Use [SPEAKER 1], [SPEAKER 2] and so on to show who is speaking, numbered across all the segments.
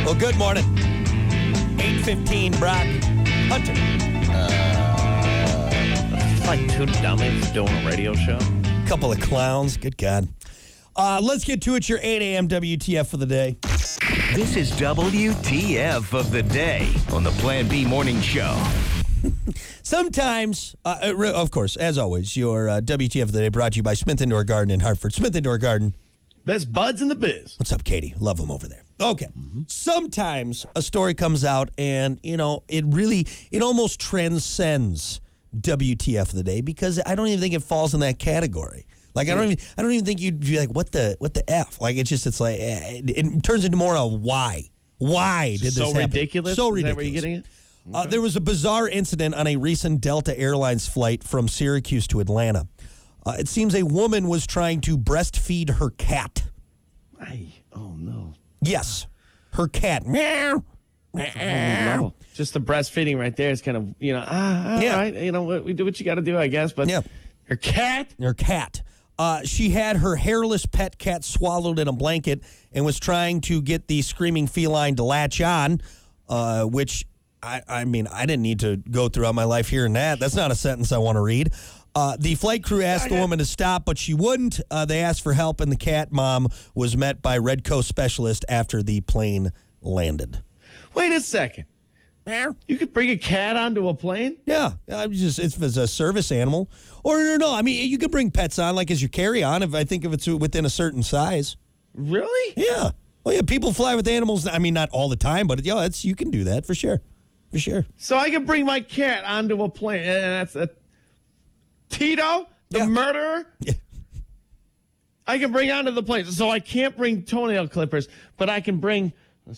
[SPEAKER 1] Well, good morning. 8:15, Brock Hunter.
[SPEAKER 2] It's like two dummies doing a radio show.
[SPEAKER 1] Couple of clowns. Good God. Let's get to it. Your 8 a.m. WTF for the day.
[SPEAKER 3] This is WTF of the day on the Plan B Morning Show.
[SPEAKER 1] Sometimes, of course, as always, your WTF of the day brought to you by Smith Indoor Garden in Hartford. Smith Indoor Garden.
[SPEAKER 2] Best buds in the biz.
[SPEAKER 1] What's up, Katie? Love them over there. Okay. Sometimes a story comes out and, it almost transcends WTF of the day because I don't even think it falls in that category. Like, I don't even think you'd be like, what the F? Like, it turns into more a why. Why did this happen?
[SPEAKER 2] Ridiculous?
[SPEAKER 1] So
[SPEAKER 2] ridiculous. Is that where you're getting it? Okay.
[SPEAKER 1] There was a bizarre incident on a recent Delta Airlines flight from Syracuse to Atlanta. It seems a woman was trying to breastfeed her cat.
[SPEAKER 2] Oh, no.
[SPEAKER 1] Yes, her cat. Meow.
[SPEAKER 2] No. Just the breastfeeding right there is kind of, all right. We do what you got to do, I guess. But her cat?
[SPEAKER 1] Her cat. She had her hairless pet cat swallowed in a blanket and was trying to get the screaming feline to latch on, which, I didn't need to go throughout my life hearing that. That's not a sentence I want to read. The flight crew asked the woman to stop, but she wouldn't. They asked for help, and the cat mom was met by Red Coast specialist after the plane landed.
[SPEAKER 2] Wait a second. You could bring a cat onto a plane?
[SPEAKER 1] Yeah, it's a service animal. Or no, you could bring pets on, like as your carry-on, if it's within a certain size.
[SPEAKER 2] Really?
[SPEAKER 1] Yeah. Well, yeah, people fly with animals. Not all the time, but you can do that for sure. For sure.
[SPEAKER 2] So I can bring my cat onto a plane. And that's Tito, the murderer?
[SPEAKER 1] Yeah.
[SPEAKER 2] I can bring onto the plane. So I can't bring toenail clippers, but I can bring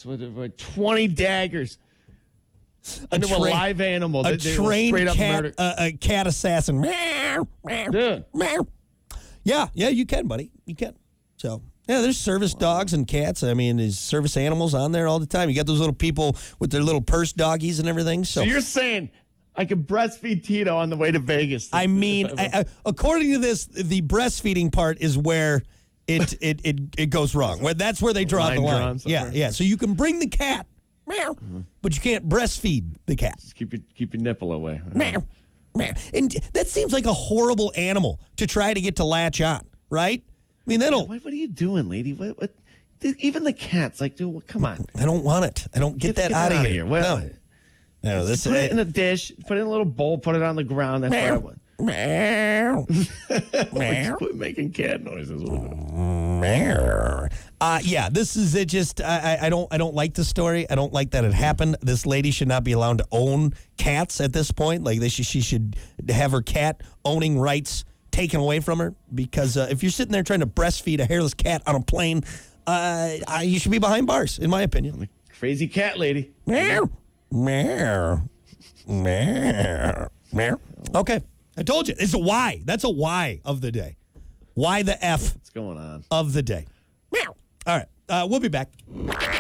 [SPEAKER 2] 20 daggers. A live animal.
[SPEAKER 1] A trained cat, a cat assassin.
[SPEAKER 2] Dude.
[SPEAKER 1] Yeah, you can, buddy. You can. So, there's service dogs and cats. There's service animals on there all the time. You got those little people with their little purse doggies and everything. So
[SPEAKER 2] you're saying I could breastfeed Tito on the way to Vegas?
[SPEAKER 1] According to this, the breastfeeding part is where it goes wrong. That's where they draw the line. Yeah. So you can bring the cat. Meow. But you can't breastfeed the cat.
[SPEAKER 2] Just keep your nipple away.
[SPEAKER 1] Meow. Meow. And that seems like a horrible animal to try to get to latch on, right?
[SPEAKER 2] What are you doing, lady? What? Even the cats, dude, come on.
[SPEAKER 1] I don't want it. I don't get that out of here.
[SPEAKER 2] Well,
[SPEAKER 1] no,
[SPEAKER 2] put it in a dish, put it in a little bowl, put it on the ground. That's what I want.
[SPEAKER 1] Meow.
[SPEAKER 2] Meow. Quit making cat noises.
[SPEAKER 1] Meow. This is it. Just I don't like the story. I don't like that it happened. This lady should not be allowed to own cats at this point. Like she should have her cat owning rights taken away from her, because if you're sitting there trying to breastfeed a hairless cat on a plane, you should be behind bars, in my opinion.
[SPEAKER 2] Crazy cat lady.
[SPEAKER 1] Meow. Meow. Meow. Meow. Okay. I told you. It's a why. That's a why of the day. Why the F?
[SPEAKER 2] What's going on?
[SPEAKER 1] Of the day. Meow. All right. We'll be back.